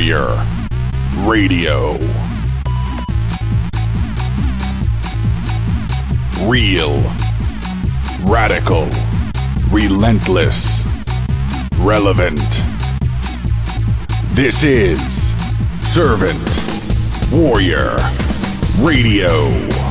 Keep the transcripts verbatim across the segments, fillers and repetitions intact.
Warrior Radio. Real, radical, relentless, relevant. This is Servant Warrior Radio.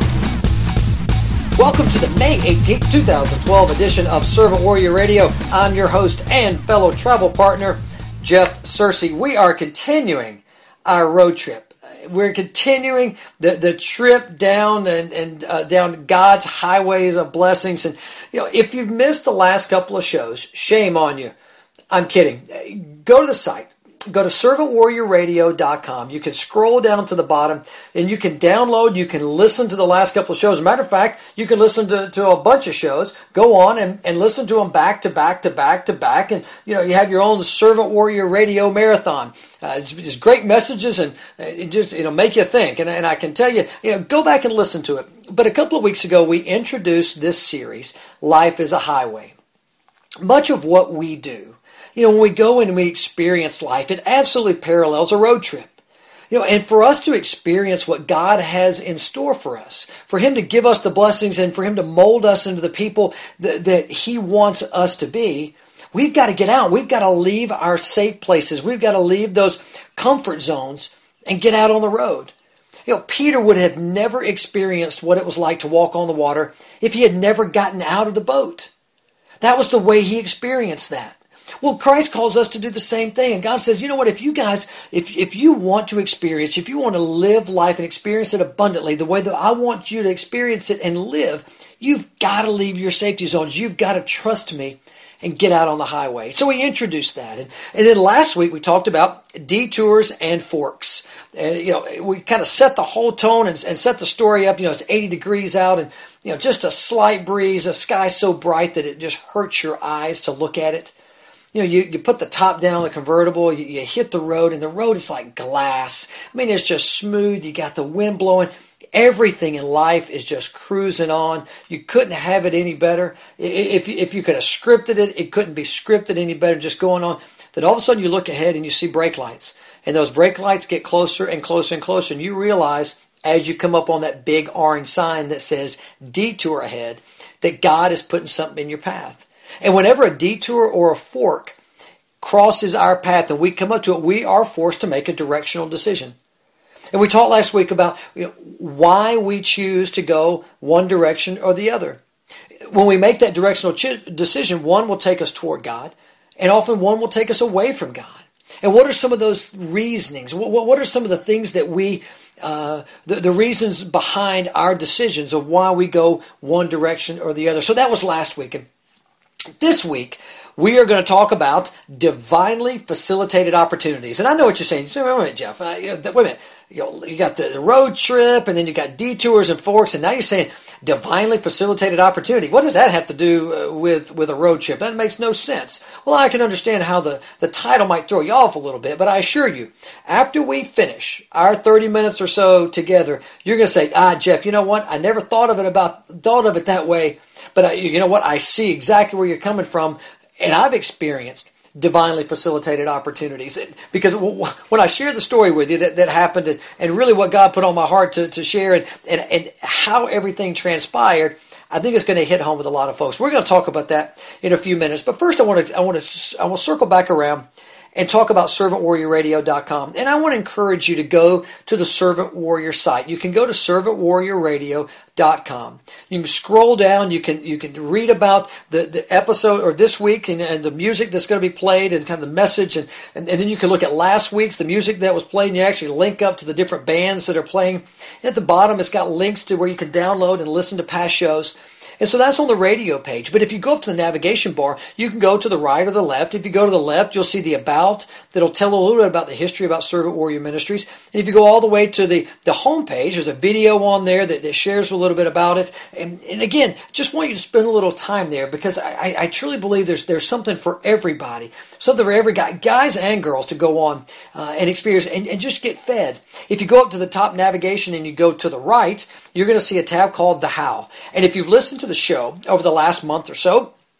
Welcome to the May eighteenth, twenty twelve edition of Servant Warrior Radio. I'm your host and fellow travel partner, Jeff Searcy. We are continuing our road trip. We're continuing the, the trip down and, and uh, down God's highways of blessings. And you know, if you've missed the last couple of shows, shame on you. I'm kidding. Go to the site. Go to servant warrior radio dot com. You can scroll down to the bottom and you can download, you can listen to the last couple of shows. As a matter of fact, you can listen to, to a bunch of shows. Go on and, and listen to them back to back to back to back. And, you know, you have your own Servant Warrior Radio marathon. Uh, it's, it's great messages and it just, you know, make you think. And, and I can tell you, you know, go back and listen to it. But a couple of weeks ago, we introduced this series, Life is a Highway. Much of what we do, you know, when we go and we experience life, it absolutely parallels a road trip. You know, and for us to experience what God has in store for us, for Him to give us the blessings and for Him to mold us into the people that, that He wants us to be, we've got to get out. We've got to leave our safe places. We've got to leave those comfort zones and get out on the road. You know, Peter would have never experienced what it was like to walk on the water if he had never gotten out of the boat. That was the way he experienced that. Well, Christ calls us to do the same thing. And God says, you know what, if you guys, if, if you want to experience, if you want to live life and experience it abundantly, the way that I want you to experience it and live, you've got to leave your safety zones. You've got to trust me and get out on the highway. So we introduced that. And, and then last week we talked about detours and forks. And, you know, we kind of set the whole tone and, and set the story up. You know, it's eighty degrees out and, you know, just a slight breeze, a sky so bright that it just hurts your eyes to look at it. You know, you, you put the top down on the convertible, you, you hit the road, and the road is like glass. I mean, it's just smooth. You got the wind blowing. Everything in life is just cruising on. You couldn't have it any better. If you, if you could have scripted it, it couldn't be scripted any better, just going on. Then all of a sudden you look ahead and you see brake lights. And those brake lights get closer and closer and closer. And you realize as you come up on that big orange sign that says detour ahead, that God is putting something in your path. And whenever a detour or a fork crosses our path and we come up to it, we are forced to make a directional decision. And we talked last week about you know, why we choose to go one direction or the other. When we make that directional ch- decision, one will take us toward God, and often one will take us away from God. And what are some of those reasonings? What, what are some of the things that we, uh, the, the reasons behind our decisions of why we go one direction or the other? So that was last week. And this week, we are going to talk about divinely facilitated opportunities. And I know what you're saying. You say, wait a minute, Jeff. Uh, you know, wait a minute. You know, you got the road trip, and then you got detours and forks, and now you're saying divinely facilitated opportunity. What does that have to do uh, with, with a road trip? That makes no sense. Well, I can understand how the, the title might throw you off a little bit, but I assure you, after we finish our thirty minutes or so together, you're going to say, ah, Jeff, you know what? I never thought of it about thought of it that way, but I, you know what? I see exactly where you're coming from. And I've experienced divinely facilitated opportunities. Because when I share the story with you that, that happened and, and really what God put on my heart to, to share and, and, and how everything transpired, I think it's going to hit home with a lot of folks. We're going to talk about that in a few minutes. But first I want to I want to I will circle back around and talk about servant warrior radio dot com. And I want to encourage you to go to the Servant Warrior site. You can go to servant warrior radio dot com. You can scroll down. You can you can read about the, the episode or this week and, and the music that's going to be played and kind of the message. And, and, and then you can look at last week's, the music that was played, and you actually link up to the different bands that are playing. And at the bottom, it's got links to where you can download and listen to past shows. And so that's on the radio page. But if you go up to the navigation bar, you can go to the right or the left. If you go to the left, you'll see the About that'll tell a little bit about the history about Servant Warrior Ministries. And if you go all the way to the, the home page, there's a video on there that, that shares a little bit about it. And, and again, just want you to spend a little time there because I, I truly believe there's there's something for everybody, something for every guy, guys and girls to go on uh, and experience and, and just get fed. If you go up to the top navigation and you go to the right, you're going to see a tab called The How. And if you've listened to the show over the last month or so,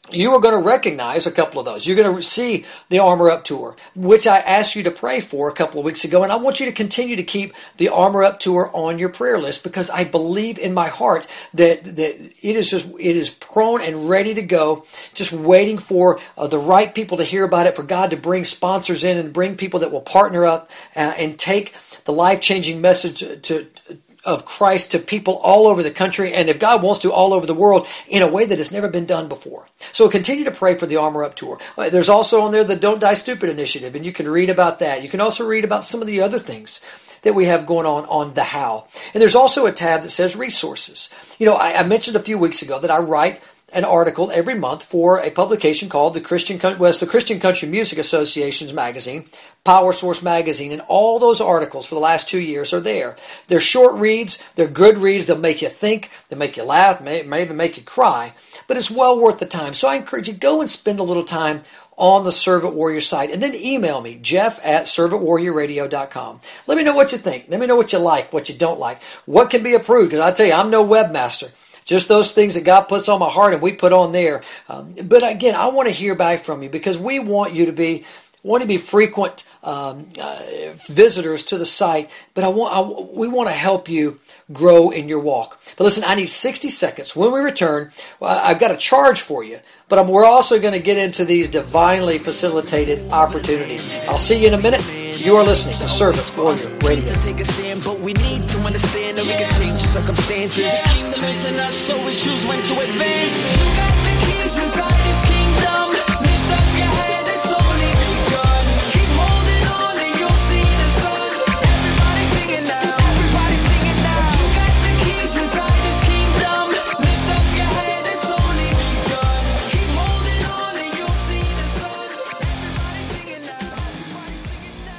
you are going to recognize a couple of those. You're going to see the Armor Up Tour, which I asked you to pray for a couple of weeks ago. And I want you to continue to keep the Armor Up Tour on your prayer list, because I believe in my heart that, that it is just, it is prone and ready to go, just waiting for uh, the right people to hear about it, for God to bring sponsors in and bring people that will partner up uh, and take the life-changing message to, to of Christ to people all over the country, and if God wants to, all over the world, in a way that has never been done before. So continue to pray for the Armor Up Tour. There's also on there the Don't Die Stupid initiative, and you can read about that. You can also read about some of the other things that we have going on on the how. And there's also a tab that says resources. You know, I, I mentioned a few weeks ago that I write an article every month for a publication called the Christian, well, it's the Christian Country Music Association's magazine, Power Source Magazine, and all those articles for the last two years are there. They're short reads, they're good reads, they'll make you think, they'll make you laugh, may, may even make you cry, but it's well worth the time. So I encourage you, go and spend a little time on the Servant Warrior site, and then email me, Jeff at servant warrior radio dot com. Let me know what you think. Let me know what you like, what you don't like, what can be approved, because I tell you, I'm no webmaster. Just those things that God puts on my heart and we put on there. Um, but again, I want to hear back from you, because we want you to be want to be frequent um, uh, visitors to the site. But I want I, we want to help you grow in your walk. But listen, I need sixty seconds. When we return, well, I've got a charge for you. But I'm, we're also going to get into these divinely facilitated opportunities. I'll see you in a minute. You are listening to Servant Warrior Radio. Take a stand, but we need to understand that we can change circumstances. Listen us, so we choose when to advance. You got the keys inside this kingdom. Lift up your head, it's only begun. Keep holding on and you'll see the sun. Everybody singing now, everybody singing now. You got the keys inside this kingdom. Lift up your head, it's only begun. Keep holding on and you'll see the sun. Everybody singing now, everybody singing now.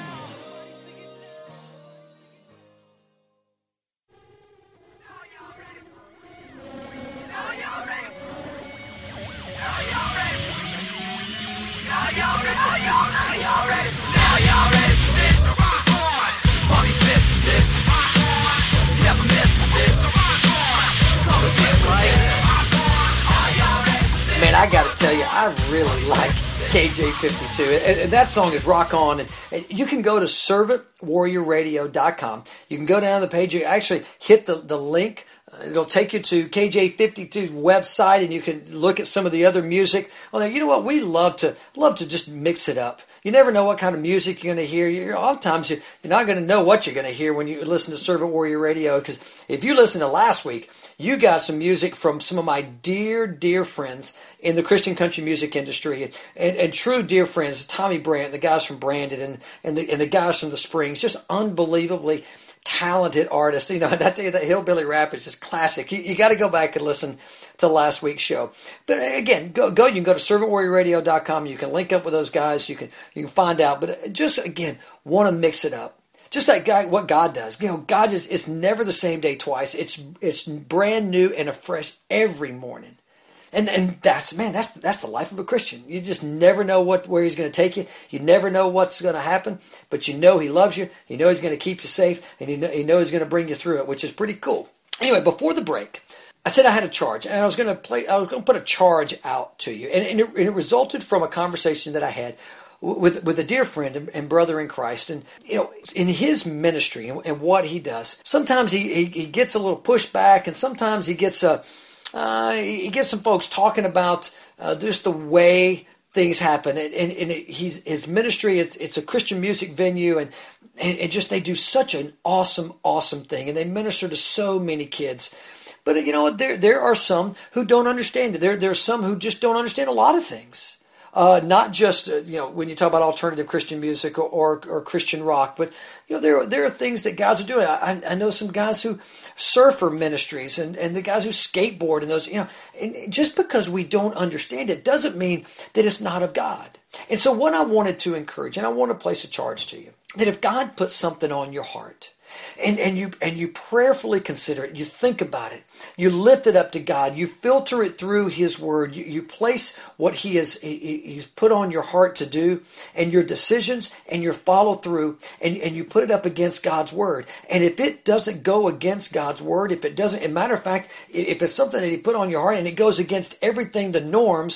Man, I got to tell you, I really like K J fifty-two. And, and that song is Rock On. And, and you can go to servant warrior radio dot com. You can go down the page. You actually hit the, the link. It'll take you to K J fifty-two's website, and you can look at some of the other music. Well, you know what? We love to love to just mix it up. You never know what kind of music you're going to hear. You're, oftentimes, you're not going to know what you're going to hear when you listen to Servant Warrior Radio, because if you listen to last week, you got some music from some of my dear, dear friends in the Christian country music industry, and, and, and true dear friends, Tommy Brandt, the guys from Brandon, and, and, the, and the guys from the Springs, just unbelievably talented artists. You know, and I tell you, that Hillbilly Rap is just classic. You, you got to go back and listen to last week's show. But again, go, go. You can go to servant warrior radio dot com. You can link up with those guys. You can you can find out. But just again, want to mix it up. Just like God, what God does. You know, God just, it's never the same day twice. It's it's brand new and afresh every morning. And and that's, man, that's that's the life of a Christian. You just never know what where he's going to take you. You never know what's going to happen, but you know he loves you. You know he's going to keep you safe, and you know, you know he's going to bring you through it, which is pretty cool. Anyway, before the break, I said I had a charge, and I was going to play. I was going to put a charge out to you, and, and, it, and it resulted from a conversation that I had with with a dear friend and, and brother in Christ. And you know, in his ministry and, and what he does, sometimes he, he he gets a little pushback, and sometimes he gets a. Uh, he gets some folks talking about uh, just the way things happen, and, and, and it, he's, his ministry, it's, it's a Christian music venue, and, and, and just they do such an awesome, awesome thing, and they minister to so many kids. But you know what? There there are some who don't understand it. There there are some who just don't understand a lot of things. Uh, not just uh, you know, when you talk about alternative Christian music or, or or Christian rock, but you know, there there are things that guys are doing. I, I know some guys who surfer ministries, and, and the guys who skateboard, and those, you know, and just because we don't understand it doesn't mean that it's not of God. And so what I wanted to encourage, and I want to place a charge to you, that if God puts something on your heart, And and you and you prayerfully consider it, you think about it, you lift it up to God, you filter it through His Word, you, you place what He has he, He's put on your heart to do, and your decisions and your follow through, and, and you put it up against God's Word. And if it doesn't go against God's Word, if it doesn't, as a matter of fact, if it's something that He put on your heart and it goes against everything, the norms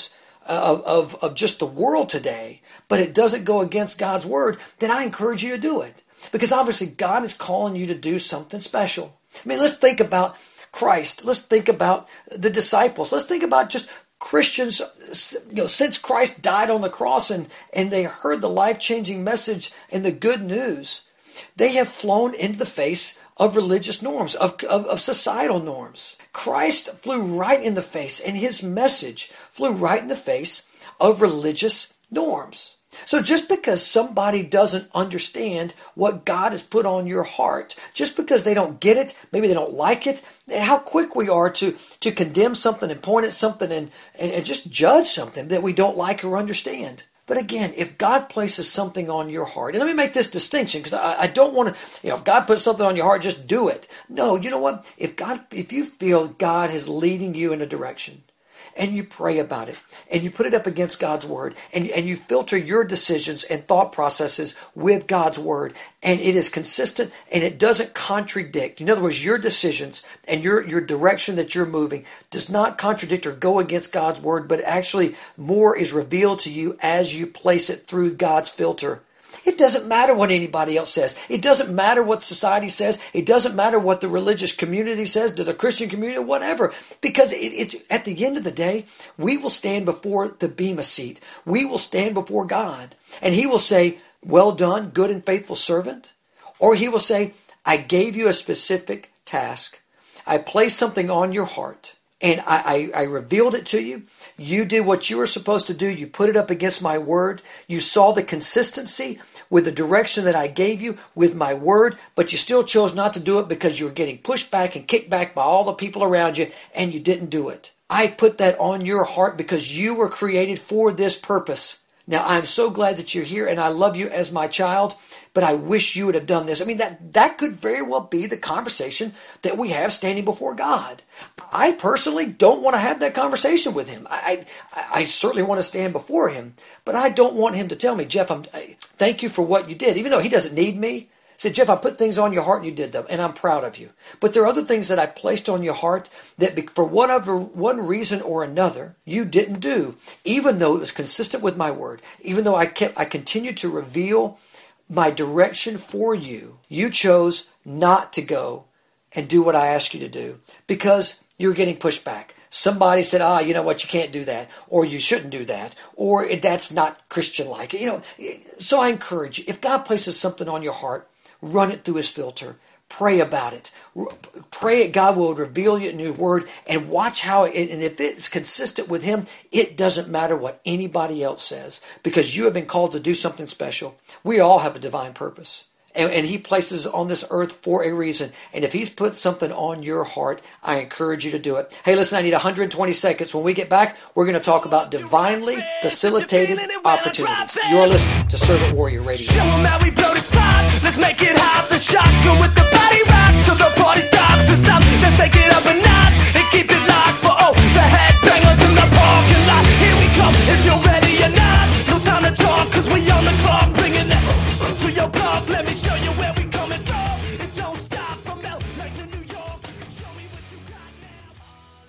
of, of, of just the world today, but it doesn't go against God's word, then I encourage you to do it. Because obviously God is calling you to do something special. I mean, let's think about Christ. Let's think about the disciples. Let's think about just Christians, you know, since Christ died on the cross and, and they heard the life-changing message and the good news, they have flown into the face of religious norms, of, of, of societal norms. Christ flew right in the face, and his message flew right in the face of religious norms. So just because somebody doesn't understand what God has put on your heart, just because they don't get it, maybe they don't like it, how quick we are to, to condemn something and point at something and, and, and just judge something that we don't like or understand. But again, if God places something on your heart, and let me make this distinction because I, I don't want to, you know, if God puts something on your heart, just do it. No, you know what? If God, if you feel God is leading you in a direction, and you pray about it, and you put it up against God's word, and, and you filter your decisions and thought processes with God's word, and it is consistent and it doesn't contradict. In other words, your decisions and your, your direction that you're moving does not contradict or go against God's word, but actually more is revealed to you as you place it through God's filter. It doesn't matter what anybody else says. It doesn't matter what society says. It doesn't matter what the religious community says, to the Christian community, whatever. Because it, it, at the end of the day, we will stand before the Bema seat. We will stand before God. And he will say, well done, good and faithful servant. Or he will say, I gave you a specific task. I placed something on your heart. And I, I, I revealed it to you. You did what you were supposed to do. You put it up against my word. You saw the consistency with the direction that I gave you with my word, but you still chose not to do it because you were getting pushed back and kicked back by all the people around you, and you didn't do it. I put that on your heart because you were created for this purpose. Now, I'm so glad that you're here, and I love you as my child, but I wish you would have done this. I mean, that, that could very well be the conversation that we have standing before God. I personally don't want to have that conversation with him. I, I, I certainly want to stand before him, but I don't want him to tell me, Jeff, I'm, I, thank you for what you did, even though he doesn't need me. Say, Jeff, I put things on your heart and you did them, and I'm proud of you. But there are other things that I placed on your heart that for whatever one reason or another, you didn't do, even though it was consistent with my word, even though I kept, I continued to reveal my direction for you. You chose not to go and do what I asked you to do because you were getting pushed back. Somebody said, ah, you know what, you can't do that, or you shouldn't do that, or that's not Christian-like. You know, so I encourage you, if God places something on your heart, run it through his filter. Pray about it. Pray it. God will reveal it in his word, and watch how it, and if it's consistent with him, it doesn't matter what anybody else says, because you have been called to do something special. We all have a divine purpose. And, and he places on this earth for a reason. And if he's put something on your heart, I encourage you to do it. Hey, listen, I need one hundred twenty seconds. When we get back, we're going to talk about divinely facilitated opportunities. You're listening to Servant Warrior Radio. Show them how we blow the spot. Let's make it hot. The shotgun with the body rock till the party stops. It's time to take it up a notch and keep it locked for all the headbangers in the parking lot. Here we come. If you're ready or not, no time to talk, cause we on the clock. Bringing it to your block. Let me show you where we coming from. It don't stop from L A to New York. Show me what you got now.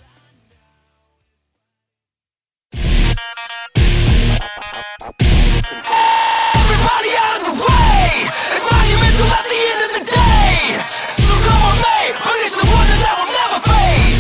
Everybody out of the way. It's monumental at the end of the day. So come on, mate. But it's a wonder that will never fade.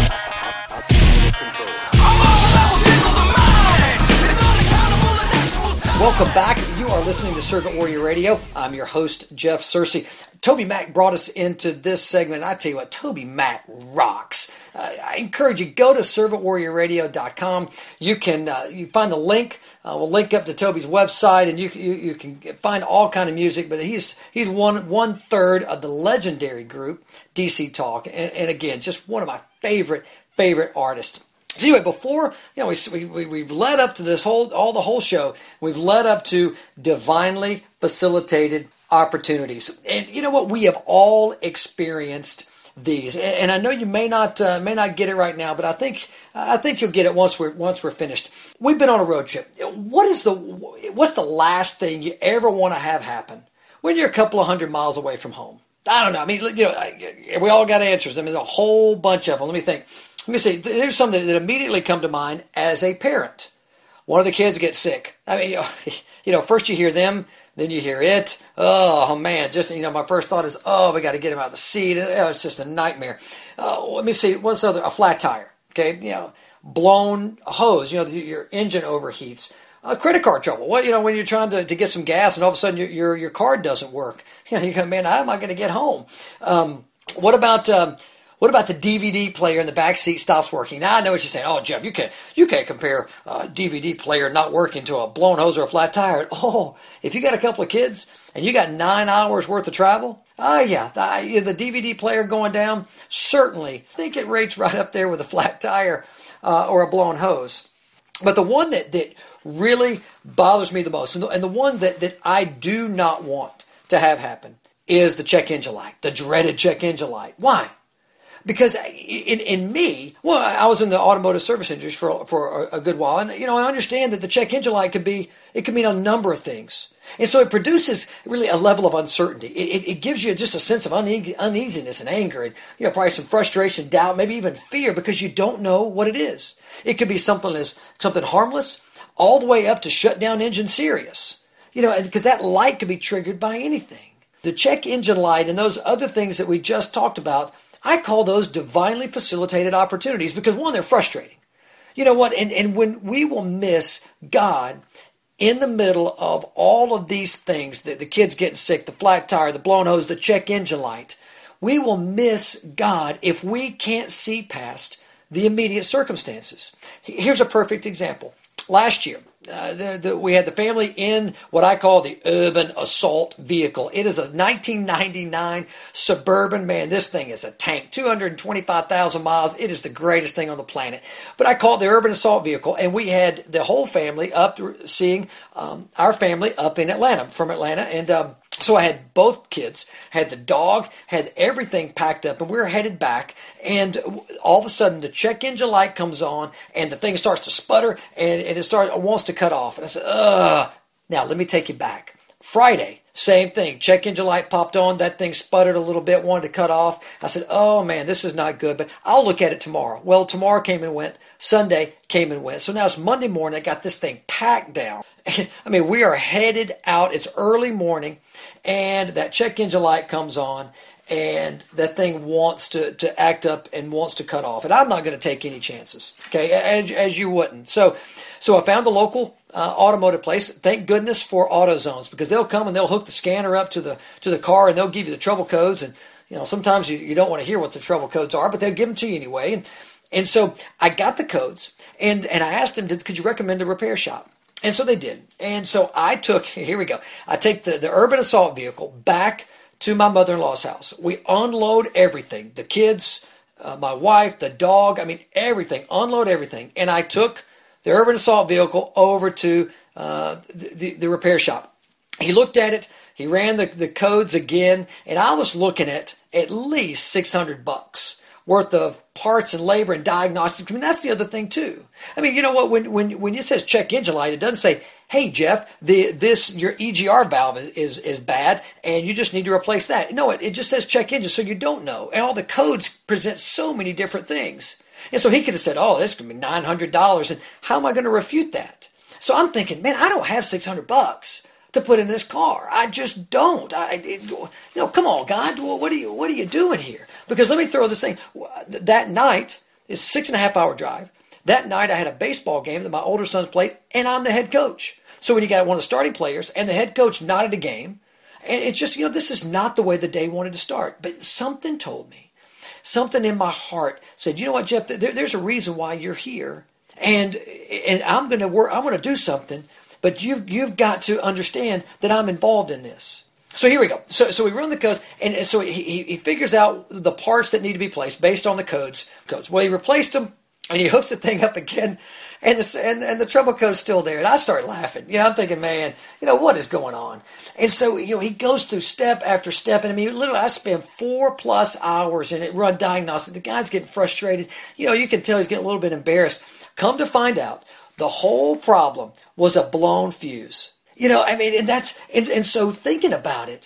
I'm all that will tickle the mind. It's unaccountable and actual time. Welcome back. You are listening to Servant Warrior Radio. I'm your host, Jeff Searcy. Toby Mack brought us into this segment. I tell you what, Toby Mack rocks. Uh, I encourage you, go to servant warrior radio dot com. You can uh, you find the link. Uh, we'll link up to Toby's website, and you, you you can find all kind of music. But he's he's one one third of the legendary group D C Talk, and, and again, just one of my favorite favorite artists. So anyway, before, you know, we, we, we've led up to this whole, all the whole show, we've led up to divinely facilitated opportunities. And you know what? We have all experienced these. And, and I know you may not, uh, may not get it right now, but I think, I think you'll get it once we're, once we're finished. We've been on a road trip. What is the, what's the last thing you ever want to have happen when you're a couple of hundred miles away from home? I don't know. I mean, you know, we all got answers. I mean, a whole bunch of them. Let me think. Let me see. There's some that, that immediately come to mind as a parent. one of the kids gets sick. I mean, you know, you know, first you hear them, then you hear it. Oh, man, just, you know, my first thought is, oh, we got to get him out of the seat. Oh, it's just a nightmare. Uh, let me see, what's other, a flat tire, okay, you know, blown hose, you know, your engine overheats. Uh, credit card trouble. What, you know, when you're trying to, to get some gas and all of a sudden your your, your card doesn't work. You know, you go, man, how am I going to get home? Um, what about um, what about the D V D player in the back seat stops working? Now I know what you're saying. Oh, Jeff, you can't you can't compare a D V D player not working to a blown hose or a flat tire. Oh, if you got a couple of kids and you got nine hours worth of travel, oh yeah, the, the D V D player going down, certainly I think it rates right up there with a flat tire uh, or a blown hose. But the one that, that really bothers me the most, and the, and the one that, that I do not want to have happen, is the check engine light, the dreaded check engine light. Why? Because in, in me, well, I was in the automotive service industry for for a, a good while, and you know I understand that the check engine light could be it could mean a number of things, and so it produces really a level of uncertainty. It, it, it gives you just a sense of une- uneasiness and anger, and you know probably some frustration, doubt, maybe even fear because you don't know what it is. It could be something as something harmless, all the way up to shut down engine serious. You know, because that light could be triggered by anything. The check engine light and those other things that we just talked about, I call those divinely facilitated opportunities because, one, they're frustrating. You know what? And, and when we will miss God in the middle of all of these things, the, the kids getting sick, the flat tire, the blown hose, the check engine light, we will miss God if we can't see past the immediate circumstances. Here's a perfect example. Last year, uh, the, the, we had the family in what I call the urban assault vehicle. It is a nineteen ninety-nine Suburban. Man, this thing is a tank, two hundred twenty-five thousand miles. It is the greatest thing on the planet. But I call it the urban assault vehicle, and we had the whole family up seeing um, our family up in Atlanta, from Atlanta, and um, so I had both kids, had the dog, had everything packed up, and we were headed back, and all of a sudden the check engine light comes on, and the thing starts to sputter, and, and it starts, it wants to cut off. And I said, ugh. Now, let me take you back. Friday, same thing. Check engine light popped on. That thing sputtered a little bit, wanted to cut off. I said, oh, man, this is not good, but I'll look at it tomorrow. Well, tomorrow came and went. Sunday came and went. So now it's Monday morning. I got this thing packed down. I mean, we are headed out. It's early morning, and that check engine light comes on, and that thing wants to, to act up and wants to cut off. And I'm not going to take any chances, okay, as, as you wouldn't. So so I found a local uh, automotive place. Thank goodness for AutoZones, because they'll come and they'll hook the scanner up to the to the car, and they'll give you the trouble codes. And you know sometimes you, you don't want to hear what the trouble codes are, but they'll give them to you anyway. And and so I got the codes, and, and I asked them, could you recommend a repair shop? And so they did. And so I took, here we go, I take the, the urban assault vehicle back to my mother-in-law's house. We unload everything, the kids, uh, my wife, the dog, I mean, everything, unload everything. And I took the urban assault vehicle over to uh, the, the, the repair shop. He looked at it, he ran the, the codes again, and I was looking at at least six hundred bucks worth of parts and labor and diagnostics. I mean, that's the other thing too. I mean, you know what? When when when it says check engine light, it doesn't say, "Hey Jeff, the this your E G R valve is is, is bad, and you just need to replace that." No, it, it just says check engine, so you don't know. And all the codes present so many different things. And so he could have said, "Oh, this could be nine hundred dollars," and how am I going to refute that? So I'm thinking, man, I don't have six hundred bucks to put in this car. I just don't. I, it, you know, come on, God, what are you what are you doing here? Because let me throw this thing. That night is a six and a half hour drive. That night I had a baseball game that my older sons played, and I'm the head coach. So when you got one of the starting players and the head coach not at a game, and it's just, you know, this is not the way the day wanted to start. But something told me, something in my heart said, you know what, Jeff, there, there's a reason why you're here. And and I'm going to work, I'm going to do something, but you've, you've got to understand that I'm involved in this. So here we go. So so we run the codes, and so he, he figures out the parts that need to be placed based on the codes. Codes. Well, he replaced them, and he hooks the thing up again, and the and, and the trouble code's still there. And I start laughing. You know, I'm thinking, man, you know, what is going on? And so you know, he goes through step after step, and I mean, literally, I spent four plus hours in it, run diagnostic. The guy's getting frustrated. You know, you can tell he's getting a little bit embarrassed. Come to find out, the whole problem was a blown fuse. You know, I mean, and that's, and, and so thinking about it,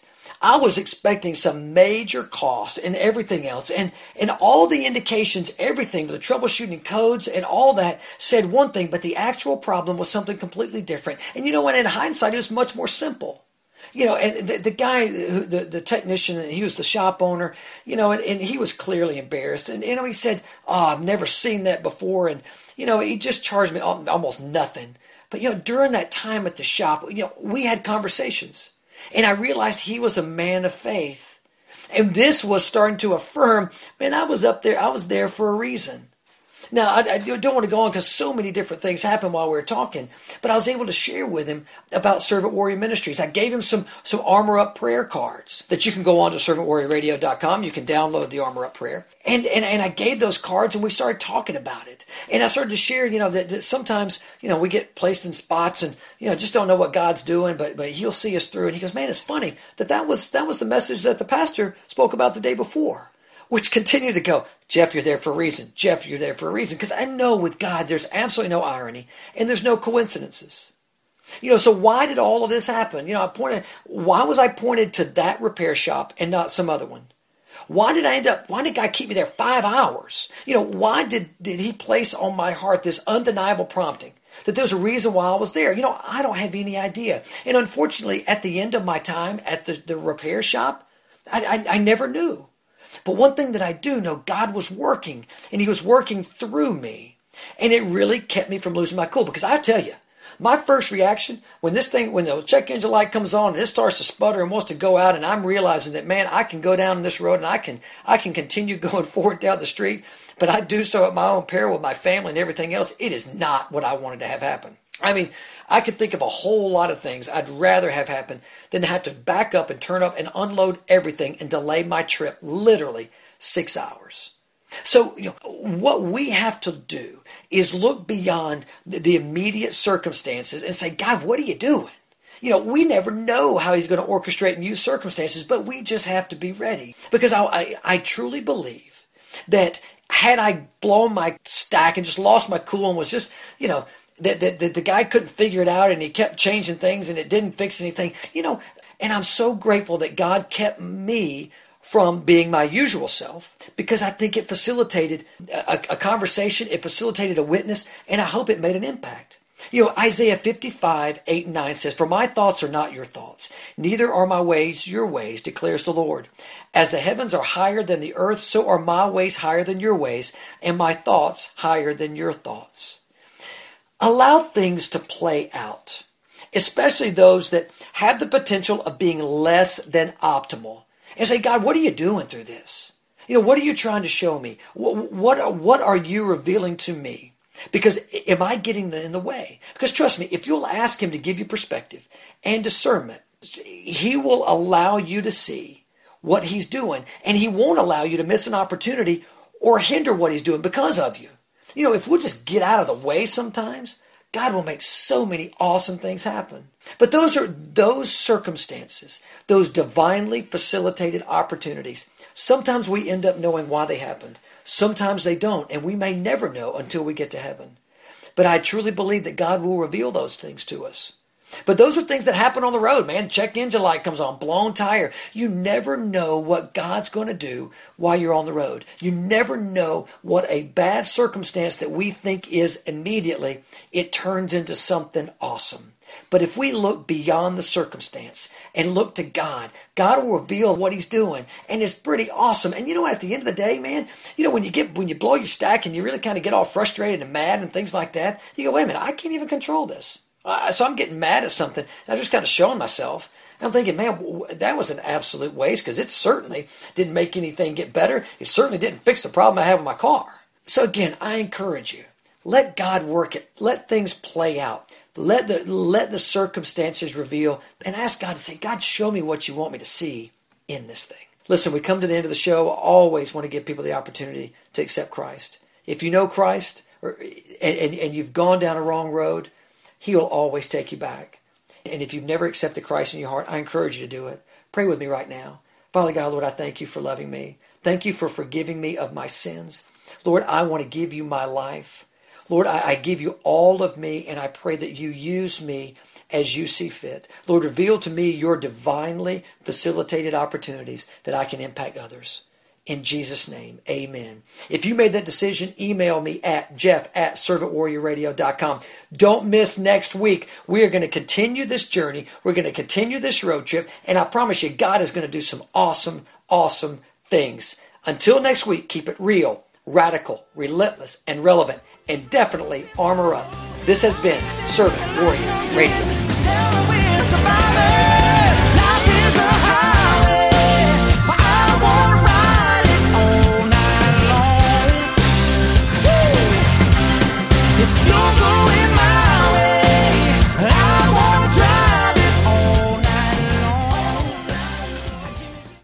I was expecting some major cost and everything else. And, and all the indications, everything, the troubleshooting codes and all that said one thing, but the actual problem was something completely different. And you know what? In hindsight, it was much more simple. You know, and the, the guy, the, the technician, he was the shop owner, you know, and, and he was clearly embarrassed. And, you know, he said, oh, I've never seen that before. And, you know, he just charged me almost nothing. But, you know, during that time at the shop, you know, we had conversations. And I realized he was a man of faith. And this was starting to affirm, man, I was up there, I was there for a reason. Now, I, I don't want to go on because so many different things happened while we were talking, but I was able to share with him about Servant Warrior Ministries. I gave him some, some Armor Up prayer cards that you can go on to servant warrior radio dot com. You can download the Armor Up prayer. And, and, and I gave those cards and we started talking about it. And I started to share, you know, that, that sometimes, you know, we get placed in spots and, you know, just don't know what God's doing, but, but he'll see us through. And he goes, man, it's funny that that was, that was the message that the pastor spoke about the day before. Which continue to go, Jeff, you're there for a reason. Jeff, you're there for a reason. Because I know with God, there's absolutely no irony and there's no coincidences. You know, so why did all of this happen? You know, I pointed, why was I pointed to that repair shop and not some other one? Why did I end up, why did God keep me there five hours? You know, why did, did he place on my heart this undeniable prompting that there's a reason why I was there? You know, I don't have any idea. And unfortunately, at the end of my time at the, the repair shop, I, I, I never knew. But one thing that I do know, God was working, and he was working through me. And it really kept me from losing my cool. Because I tell you, my first reaction, when this thing, when the check engine light comes on and it starts to sputter and wants to go out, and I'm realizing that, man, I can go down this road and I can I can continue going forward down the street, but I do so at my own peril with my family and everything else. It is not what I wanted to have happen. I mean, I could think of a whole lot of things I'd rather have happen than to have to back up and turn up and unload everything and delay my trip literally six hours. So, you know, what we have to do is look beyond the immediate circumstances and say, God, what are you doing? You know, we never know how he's going to orchestrate and use circumstances, but we just have to be ready. Because I, I, I truly believe that had I blown my stack and just lost my cool and was just, you know, That, that, that the guy couldn't figure it out and he kept changing things and it didn't fix anything, you know, and I'm so grateful that God kept me from being my usual self because I think it facilitated a, a conversation, it facilitated a witness, and I hope it made an impact. You know, Isaiah fifty-five, eight and nine says, for my thoughts are not your thoughts, neither are my ways your ways, declares the Lord. As the heavens are higher than the earth, so are my ways higher than your ways, and my thoughts higher than your thoughts. Allow things to play out, especially those that have the potential of being less than optimal. And say, God, what are you doing through this? You know, what are you trying to show me? What, what, what are you revealing to me? Because am I getting in the way? Because trust me, if you'll ask him to give you perspective and discernment, he will allow you to see what he's doing. And he won't allow you to miss an opportunity or hinder what he's doing because of you. You know, if we'll just get out of the way sometimes, God will make so many awesome things happen. But those are those circumstances, those divinely facilitated opportunities. Sometimes we end up knowing why they happened. Sometimes they don't, and we may never know until we get to heaven. But I truly believe that God will reveal those things to us. But those are things that happen on the road, man. Check engine light comes on, blown tire. You never know what God's going to do while you're on the road. You never know what a bad circumstance that we think is immediately, it turns into something awesome. But if we look beyond the circumstance and look to God, God will reveal what he's doing. And it's pretty awesome. And you know what? At the end of the day, man, you know, when you get, when you blow your stack and you really kind of get all frustrated and mad and things like that, you go, wait a minute, I can't even control this. Uh, so I'm getting mad at something. I'm just kind of showing myself. I'm thinking, man, that was an absolute waste because it certainly didn't make anything get better. It certainly didn't fix the problem I have with my car. So again, I encourage you, let God work it. Let things play out. Let the, let the circumstances reveal and ask God to say, God, show me what you want me to see in this thing. Listen, we come to the end of the show. I always want to give people the opportunity to accept Christ. If you know Christ or, and, and, and you've gone down a wrong road, he will always take you back. And if you've never accepted Christ in your heart, I encourage you to do it. Pray with me right now. Father God, Lord, I thank you for loving me. Thank you for forgiving me of my sins. Lord, I want to give you my life. Lord, I, I give you all of me, and I pray that you use me as you see fit. Lord, reveal to me your divinely facilitated opportunities that I can impact others. In Jesus' name, amen. If you made that decision, email me at jeff at servant warrior radio dot com. Don't miss next week. We are going to continue this journey. We're going to continue this road trip. And I promise you, God is going to do some awesome, awesome things. Until next week, keep it real, radical, relentless, and relevant. And definitely armor up. This has been Servant Warrior Radio.